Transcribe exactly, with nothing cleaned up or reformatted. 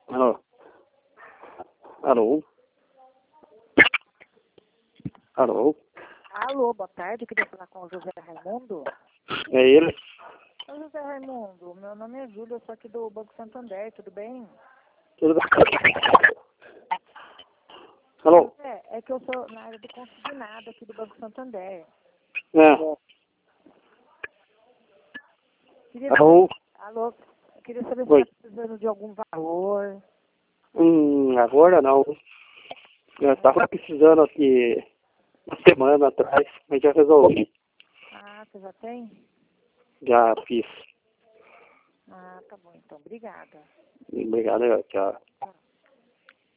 Alô? Alô? Alô? Alô, boa tarde. Eu queria falar com o José Raimundo. É ele? Ô, José Raimundo, meu nome é Júlia, eu sou aqui do Banco Santander, tudo bem? Tudo bem? Alô? É, é que eu sou na área do consignado aqui do Banco Santander. É. Queria Alô? Alô, eu queria saber se Oi. está precisando de algum valor. Hum, agora não. Eu estava precisando aqui uma semana atrás, mas já resolvi. Ah, você já tem? Já fiz. Ah, tá bom, então. Obrigada. Obrigado, tchau. Tchau.